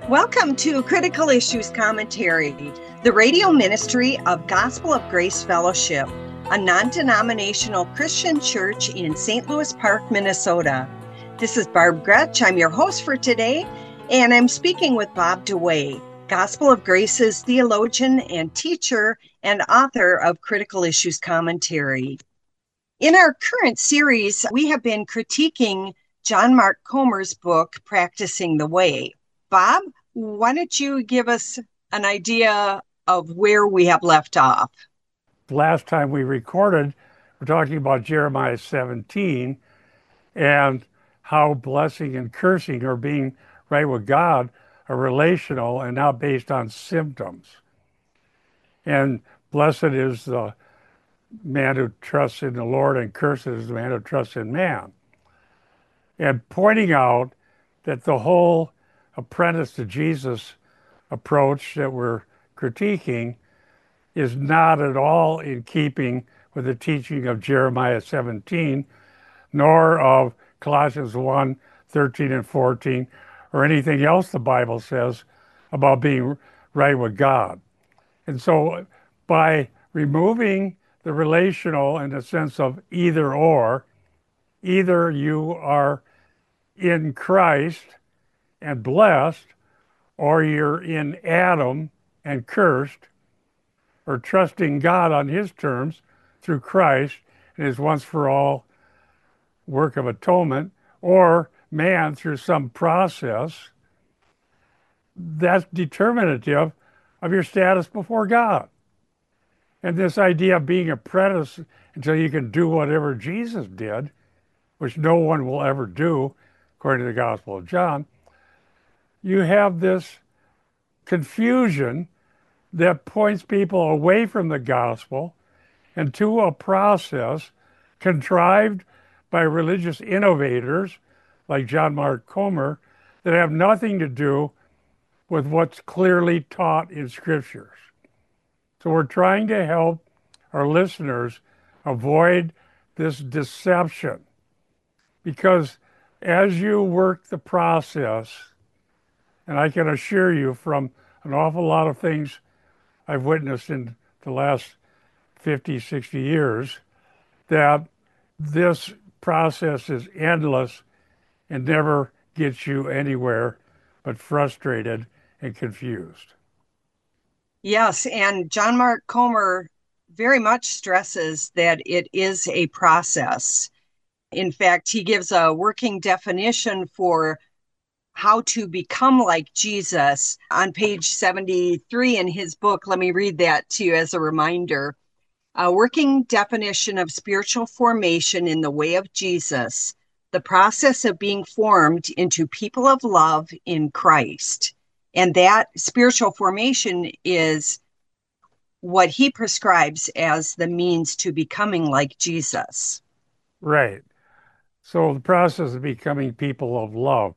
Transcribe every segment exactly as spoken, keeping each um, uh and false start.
Welcome to Critical Issues Commentary, the radio ministry of Gospel of Grace Fellowship, a non-denominational Christian church in Saint Louis Park, Minnesota. This is Barb Gretsch. I'm your host for today, and I'm speaking with Bob DeWaay, Gospel of Grace's theologian and teacher and author of Critical Issues Commentary. In our current series, we have been critiquing John Mark Comer's book, Practicing the Way. Bob, why don't you give us an idea of where we have left off? Last time we recorded, we're talking about Jeremiah seventeen and how blessing and cursing or being right with God are relational and not based on symptoms. And blessed is the man who trusts in the Lord, and cursed is the man who trusts in man. And pointing out that the whole apprentice to Jesus approach that we're critiquing is not at all in keeping with the teaching of Jeremiah seventeen, nor of Colossians one, thirteen and fourteen, or anything else the Bible says about being right with God. And so by removing the relational in the sense of either or, either you are in Christ and blessed, or you're in Adam and cursed, or trusting God on his terms through Christ and his once for all work of atonement, or man through some process, that's determinative of your status before God. And this idea of being apprentice until you can do whatever Jesus did, which no one will ever do, according to the Gospel of John, you have this confusion that points people away from the gospel and to a process contrived by religious innovators like John Mark Comer that have nothing to do with what's clearly taught in scriptures. So we're trying to help our listeners avoid this deception, because as you work the process, and I can assure you from an awful lot of things I've witnessed in the last fifty, sixty years, that this process is endless and never gets you anywhere but frustrated and confused. Yes, and John Mark Comer very much stresses that it is a process. In fact, he gives a working definition for how to become like Jesus on page seventy-three in his book. Let me read that to you as a reminder. A working definition of spiritual formation in the way of Jesus, the process of being formed into people of love in Christ. And that spiritual formation is what he prescribes as the means to becoming like Jesus. Right. So the process of becoming people of love.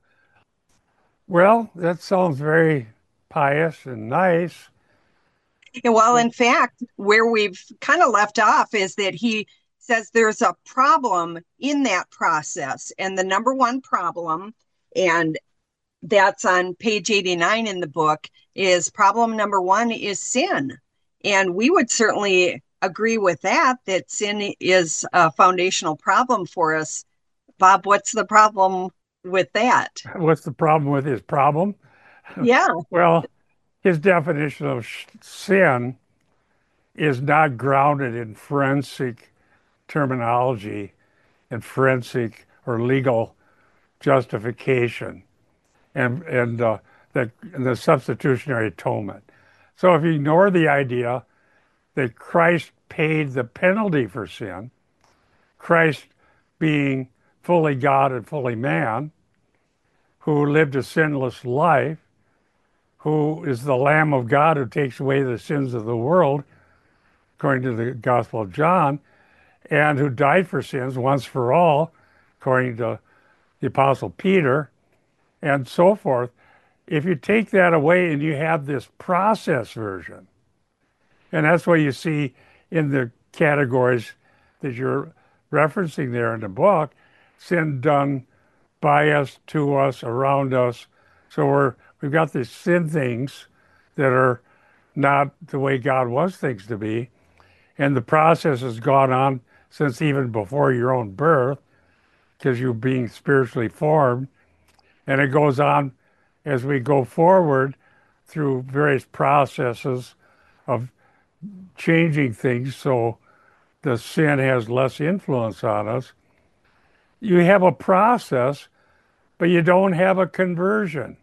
Well, that sounds very pious and nice. Well, in fact, where we've kind of left off is that he says there's a problem in that process. And the number one problem, and that's on page eighty-nine in the book, is problem number one is sin. And we would certainly agree with that, that sin is a foundational problem for us. Bob, what's the problem with that? What's the problem with his problem? Yeah. Well, his definition of sin is not grounded in forensic terminology and forensic or legal justification and and uh, the, and the substitutionary atonement. So if you ignore the idea that Christ paid the penalty for sin, Christ being fully God and fully man, who lived a sinless life, who is the Lamb of God who takes away the sins of the world, according to the Gospel of John, and who died for sins once for all, according to the Apostle Peter, and so forth. If you take that away and you have this process version, and that's what you see in the categories that you're referencing there in the book, sin done by us, to us, around us. So we're we've got these sin things that are not the way God wants things to be. And the process has gone on since even before your own birth, because you're being spiritually formed. And it goes on as we go forward through various processes of changing things so the sin has less influence on us. You have a process, but you don't have a conversion.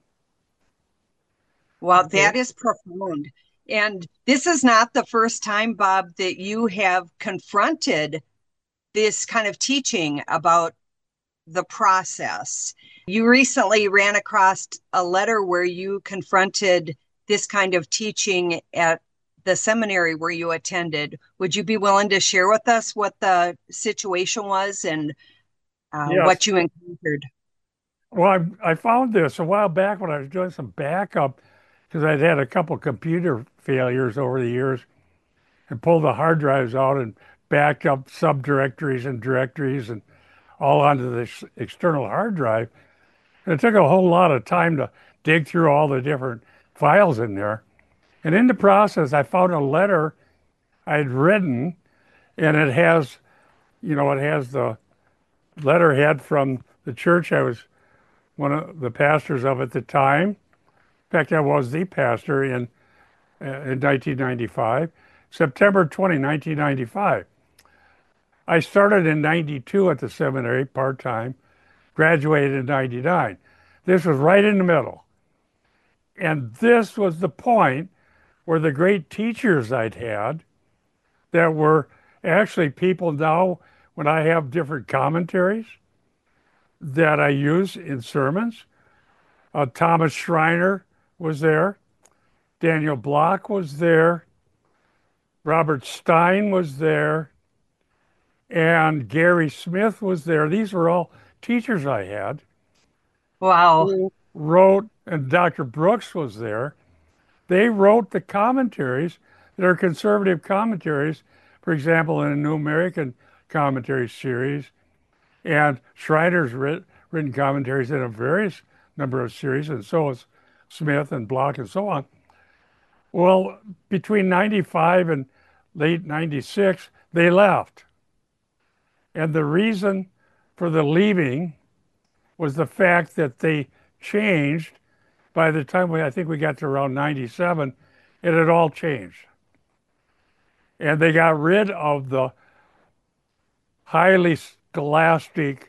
Well, Okay. that is profound. And this is not the first time, Bob, that you have confronted this kind of teaching about the process. You recently ran across a letter where you confronted this kind of teaching at the seminary where you attended. Would you be willing to share with us what the situation was and uh, Yes. what you encountered? Well, I, I found this a while back when I was doing some backup because I'd had a couple computer failures over the years and pulled the hard drives out and backed up subdirectories and directories and all onto this external hard drive. And it took a whole lot of time to dig through all the different files in there. And in the process, I found a letter I'd written, and it has, you know, it has the letterhead from the church I was one of the pastors of at the time. In fact, I was the pastor in uh, in nineteen ninety-five, September twentieth, nineteen ninety-five. I started in ninety-two at the seminary part-time, graduated in ninety-nine. This was right in the middle. And this was the point where the great teachers I'd had that were actually people now, when I have different commentaries that I use in sermons, uh, Thomas Schreiner was there, Daniel Block was there, Robert Stein was there, and Gary Smith was there. These were all teachers I had Wow. who wrote, and Doctor Brooks was there. They wrote the commentaries that are conservative commentaries, for example, in the New American Commentary series, and Schreiner's writ, written commentaries in a various number of series, and so is Smith and Block and so on. Well, between ninety-five and late ninety-six, they left. And the reason for the leaving was the fact that they changed. By the time we, I think we got to around ninety-seven, it had all changed. And they got rid of the highly scholastic,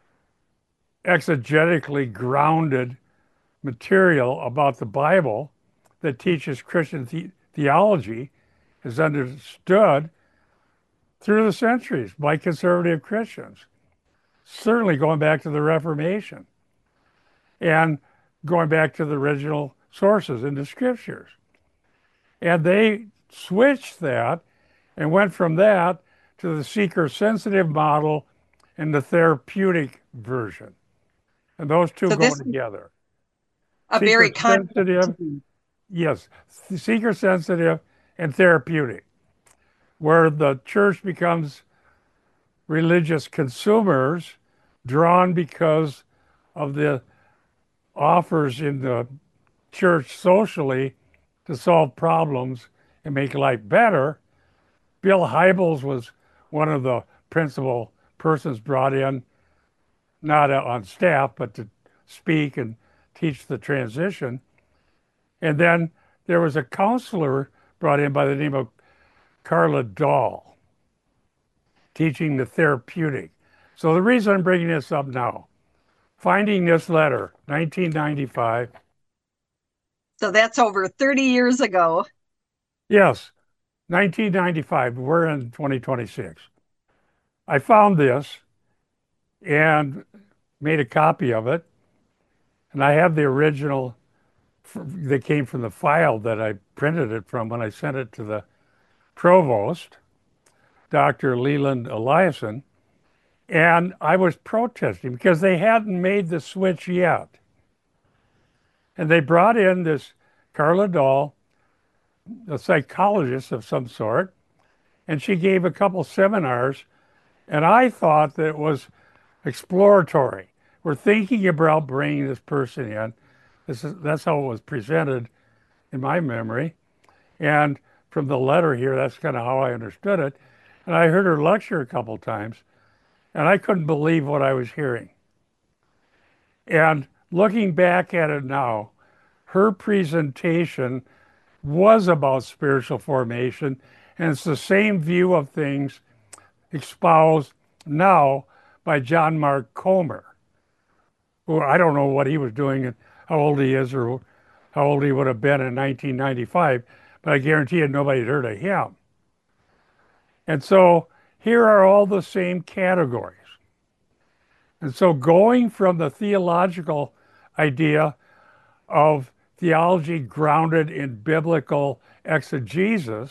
exegetically grounded material about the Bible that teaches Christian the- theology is understood through the centuries by conservative Christians, certainly going back to the Reformation and going back to the original sources in the scriptures. And they switched that and went from that to the seeker-sensitive model and the therapeutic version. And those two So go this is together. a very contrast. Seeker-sensitive, yes, seeker-sensitive and therapeutic, where the church becomes religious consumers drawn because of the offers in the church socially to solve problems and make life better. Bill Hybels was one of the principal persons brought in, not on staff, but to speak and teach the transition. And then there was a counselor brought in by the name of Carla Dahl, teaching the therapeutic. So the reason I'm bringing this up now, finding this letter, nineteen ninety-five. So that's over thirty years ago. Yes, nineteen ninety-five. We're in twenty twenty-six. I found this and made a copy of it. And I have the original that came from the file that I printed it from when I sent it to the provost, Doctor Leland Eliason. And I was protesting because they hadn't made the switch yet. And they brought in this Carla Dahl, a psychologist of some sort, and she gave a couple seminars. And I thought that it was exploratory. We're thinking about bringing this person in. This is that's how it was presented in my memory. And from the letter here, that's kind of how I understood it. And I heard her lecture a couple times, and I couldn't believe what I was hearing. And looking back at it now, her presentation was about spiritual formation, and it's the same view of things espoused now by John Mark Comer, who I don't know what he was doing and how old he is or how old he would have been in nineteen ninety-five, but I guarantee you nobody had heard of him. And so here are all the same categories. And so going from the theological idea of theology grounded in biblical exegesis,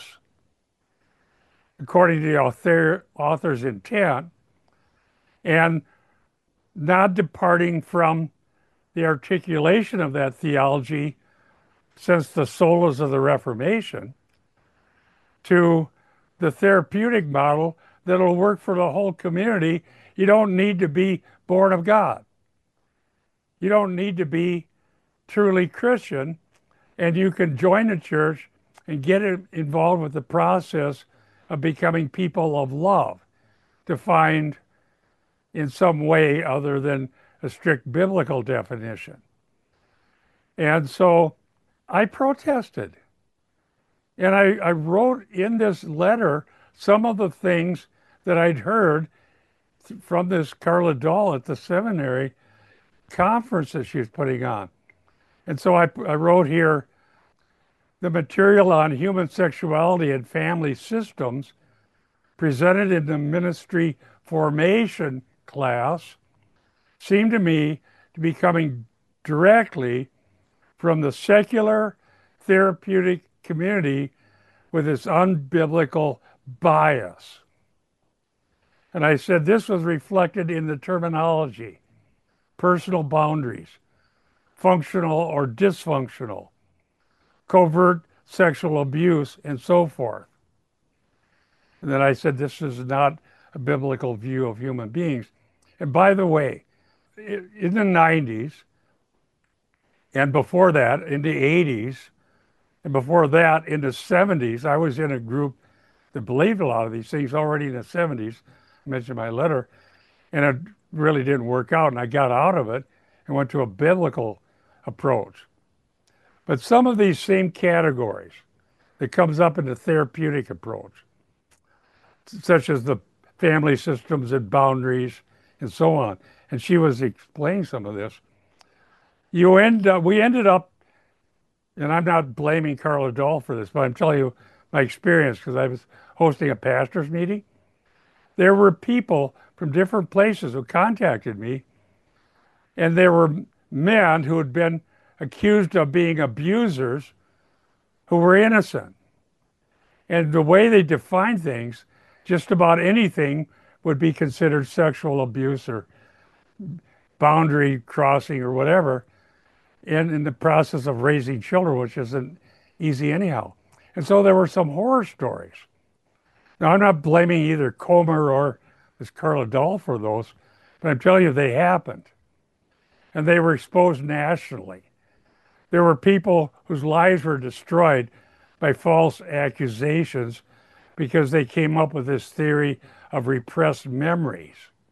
according to the author, author's intent, and not departing from the articulation of that theology since the solas of the Reformation, to the therapeutic model that'll work for the whole community. You don't need to be born of God. You don't need to be truly Christian, and you can join the church and get involved with the process of becoming people of love, defined in some way other than a strict biblical definition. And so I protested. And I, I wrote in this letter some of the things that I'd heard from this Carla Dahl at the seminary conference that she was putting on. And so I, I wrote here, the material on human sexuality and family systems presented in the ministry formation class seemed to me to be coming directly from the secular therapeutic community with its unbiblical bias. And I said this was reflected in the terminology, personal boundaries, functional or dysfunctional, covert sexual abuse, and so forth. And then I said this is not a biblical view of human beings. And by the way, in the nineties, and before that, in the eighties, and before that, in the seventies, I was in a group that believed a lot of these things already in the seventies. I mentioned my letter, and it really didn't work out, and I got out of it and went to a biblical approach. But some of these same categories that comes up in the therapeutic approach, such as the family systems and boundaries and so on, and she was explaining some of this, you end up, we ended up, and I'm not blaming Carla Dahl for this, but I'm telling you my experience because I was hosting a pastor's meeting. There were people from different places who contacted me, and there were men who had been accused of being abusers who were innocent. And the way they defined things, just about anything would be considered sexual abuse or boundary crossing or whatever in, in the process of raising children, which isn't easy anyhow. And so there were some horror stories. Now, I'm not blaming either Comer or this Carla Dahl for those, but I'm telling you they happened. And they were exposed nationally. There were people whose lives were destroyed by false accusations because they came up with this theory of repressed memories.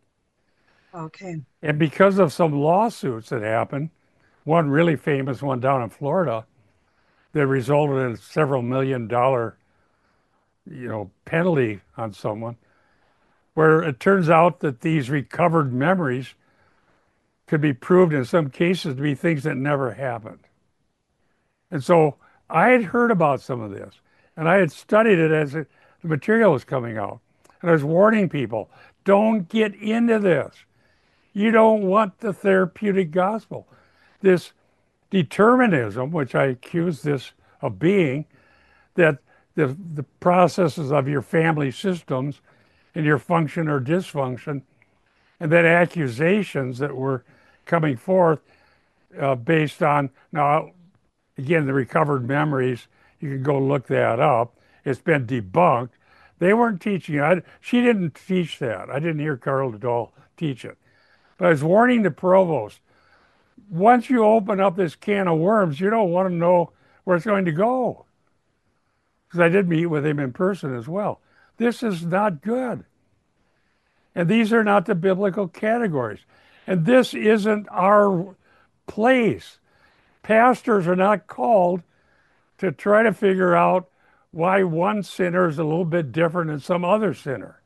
Okay. And because of some lawsuits that happened, one really famous one down in Florida that resulted in a several million dollar, you know, penalty on someone, where it turns out that these recovered memories could be proved in some cases to be things that never happened. And so I had heard about some of this, and I had studied it as it, the material was coming out. And I was warning people, don't get into this. You don't want the therapeutic gospel. This determinism, which I accuse this of being, that the, the processes of your family systems and your function or dysfunction, and then accusations that were coming forth uh, based on, now, again, the recovered memories, you can go look that up. It's been debunked. They weren't teaching it. She didn't teach that. I didn't hear Carla Dahl teach it. But I was warning the provost, once you open up this can of worms, you don't want to know where it's going to go. Because I did meet with him in person as well. This is not good. And these are not the biblical categories. And this isn't our place. Pastors are not called to try to figure out why one sinner is a little bit different than some other sinner.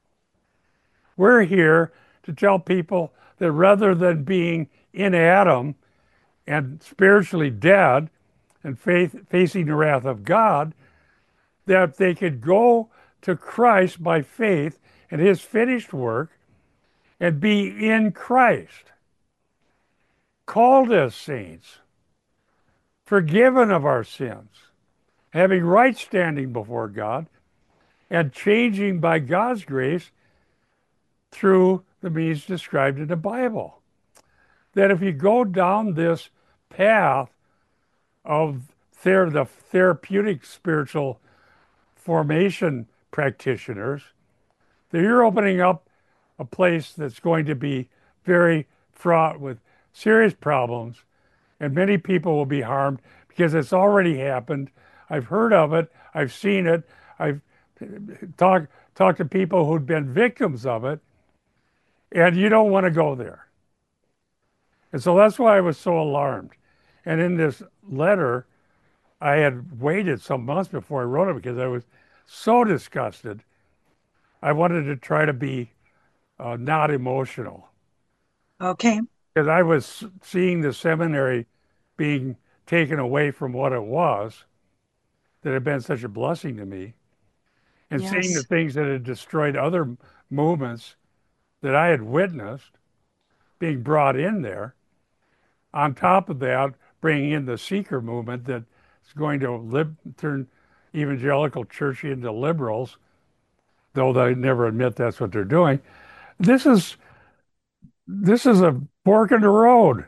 We're here to tell people that rather than being in Adam and spiritually dead and faith, facing the wrath of God, that they could go to Christ by faith and his finished work and be in Christ, called as saints, forgiven of our sins, having right standing before God, and changing by God's grace through the means described in the Bible. That if you go down this path of ther- the therapeutic spiritual formation practitioners, that you're opening up a place that's going to be very fraught with serious problems, and many people will be harmed because it's already happened. I've heard of it. I've seen it. I've talked talked to people who've been victims of it, and you don't want to go there. And so that's why I was so alarmed. And in this letter, I had waited some months before I wrote it because I was so disgusted. I wanted to try to be uh, not emotional. Okay. Because I was seeing the seminary being taken away from what it was, that had been such a blessing to me, and seeing the Yes. things that had destroyed other movements that I had witnessed being brought in there. On top of that, bringing in the seeker movement that is going to lib- turn evangelical church into liberals, though they never admit that's what they're doing. This is this is a fork in the road.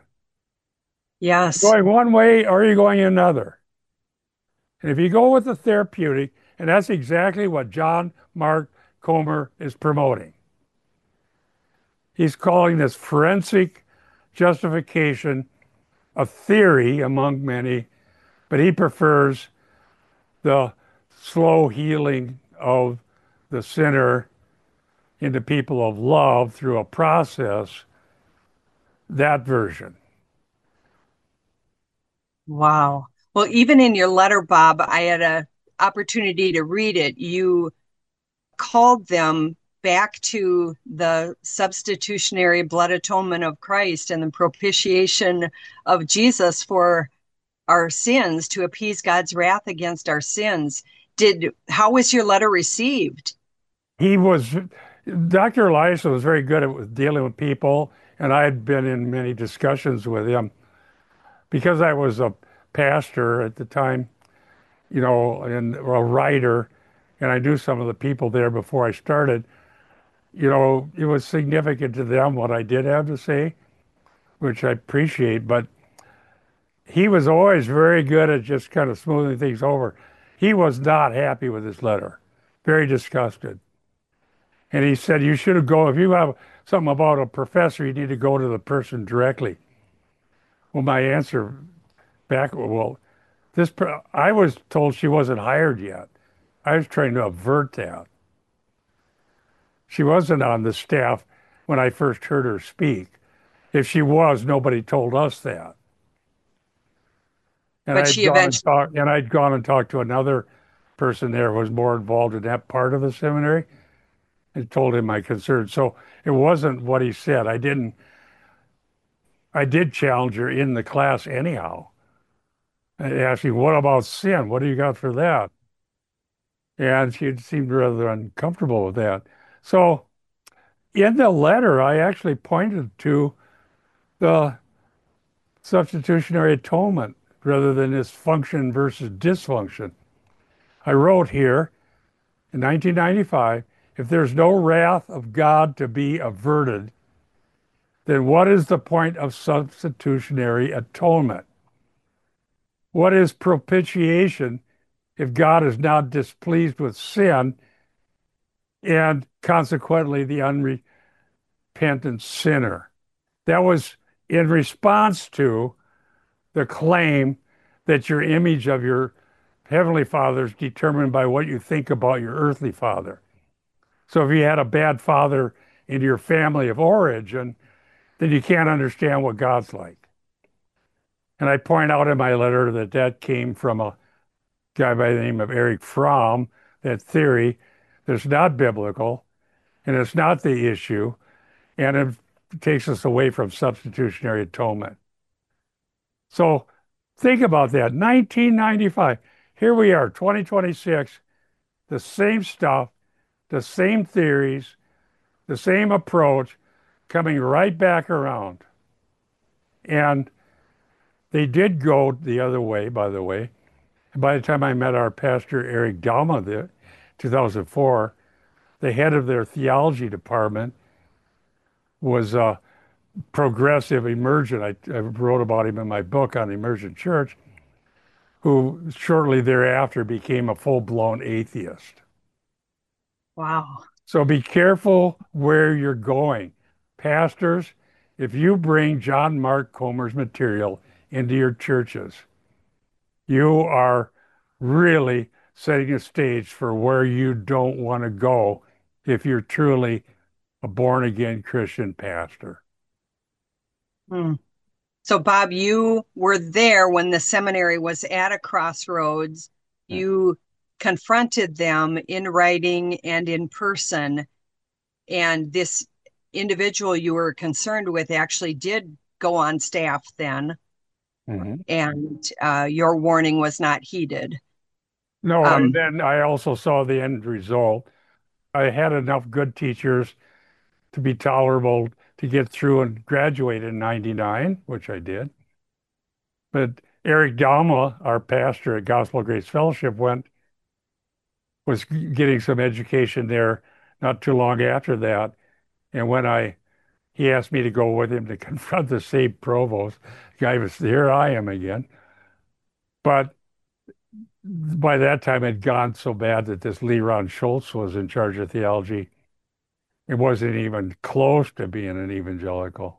Yes. Going one way or you're going another. And if you go with the therapeutic, and that's exactly what John Mark Comer is promoting. He's calling this forensic justification a theory among many, but he prefers the slow healing of the sinner into people of love through a process, that version. Wow. Well, even in your letter, Bob, I had an opportunity to read it. You called them back to the substitutionary blood atonement of Christ and the propitiation of Jesus for our sins to appease God's wrath against our sins. Did how was your letter received? He was, Doctor Elias was very good at dealing with people, and I had been in many discussions with him because I was a pastor at the time, you know, and a writer, and I knew some of the people there before I started. You know, it was significant to them what I did have to say, which I appreciate, but he was always very good at just kind of smoothing things over. He was not happy with his letter, very disgusted. And he said, you should go, if you have something about a professor, you need to go to the person directly. Well, my answer back, well, this, I was told she wasn't hired yet. I was trying to avert that. She wasn't on the staff when I first heard her speak. If she was, nobody told us that. And But I'd she gone and eventually, talked, and I'd gone and talked to another person there who was more involved in that part of the seminary and told him my concerns. So it wasn't what he said. I didn't, I did challenge her in the class anyhow. I asked me, what about sin? What do you got for that? And she seemed rather uncomfortable with that. So in the letter, I actually pointed to the substitutionary atonement rather than this function versus dysfunction. I wrote here in nineteen ninety-five, if there's no wrath of God to be averted, then what is the point of substitutionary atonement? What is propitiation if God is not displeased with sin and consequently the unrepentant sinner? That was in response to the claim that your image of your heavenly father is determined by what you think about your earthly father. So if you had a bad father in your family of origin, then you can't understand what God's like. And I point out in my letter that that came from a guy by the name of Erich Fromm, that theory that's not biblical and it's not the issue, and it takes us away from substitutionary atonement. So think about that. nineteen ninety-five, here we are, twenty twenty-six, the same stuff, the same theories, the same approach coming right back around. And they did go the other way, by the way. And by the time I met our pastor, Eric Dalma, in two thousand four, the head of their theology department was a progressive emergent. I, I wrote about him in my book on Emergent Church, who shortly thereafter became a full-blown atheist. Wow. So be careful where you're going. Pastors, if you bring John Mark Comer's material into your churches, you are really setting a stage for where you don't want to go if you're truly a born-again Christian pastor. Hmm. So, Bob, you were there when the seminary was at a crossroads. You confronted them in writing and in person. And this individual you were concerned with actually did go on staff then. Mm-hmm. And uh, your warning was not heeded. No, Um, and then I also saw the end result. I had enough good teachers to be tolerable to get through and graduate in ninety-nine, which I did. But Eric Dalma, our pastor at Gospel Grace Fellowship, went was getting some education there not too long after that. And when I he asked me to go with him to confront the same provost, the guy was here I am again. But by that time it had gone so bad that this Lee Ron Schultz was in charge of theology. It wasn't even close to being an evangelical.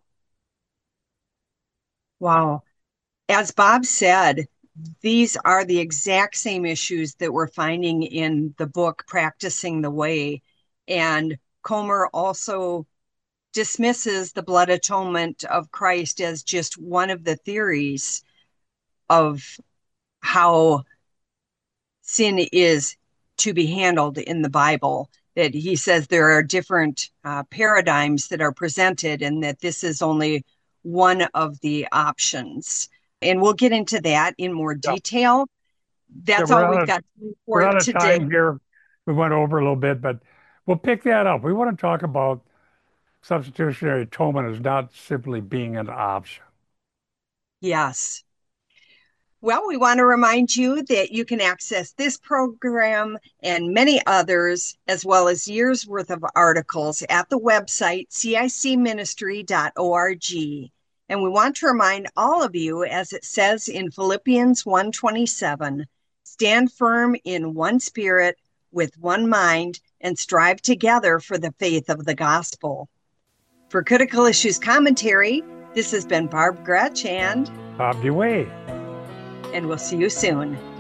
wow. As Bob said, these are the exact same issues that we're finding in the book Practicing the Way. And Comer also dismisses the blood atonement of Christ as just one of the theories of how sin is to be handled in the Bible. That he says there are different uh, paradigms that are presented, and that this is only one of the options. And we'll get into that in more Yeah. detail. That's Yeah, all we've of, got we're for out of today. time here. We went over a little bit, but we'll pick that up. We want to talk about substitutionary atonement as not simply being an option. Yes. Well, we want to remind you that you can access this program and many others, as well as years worth of articles at the website C I C ministry dot org. And we want to remind all of you, as it says in Philippians one twenty-seven, stand firm in one spirit, with one mind, and strive together for the faith of the gospel. For Critical Issues Commentary, this has been Barb Gretsch and Bob DeWay. and we'll see you soon.